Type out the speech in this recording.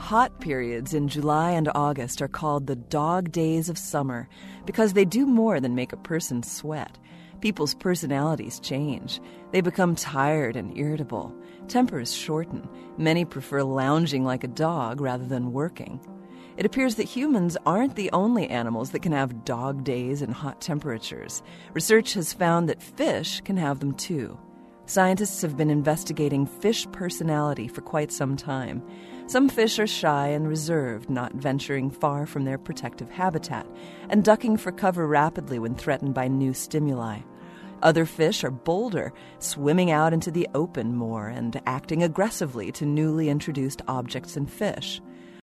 Hot periods in July and August are called the dog days of summer because they do more than make a person sweat. People's personalities change. They become tired and irritable. Tempers shorten. Many prefer lounging like a dog rather than working. It appears that humans aren't the only animals that can have dog days and hot temperatures. Research has found that fish can have them too. Scientists have been investigating fish personality for quite some time. Some fish are shy and reserved, not venturing far from their protective habitat, and ducking for cover rapidly when threatened by new stimuli. Other fish are bolder, swimming out into the open more and acting aggressively to newly introduced objects and fish.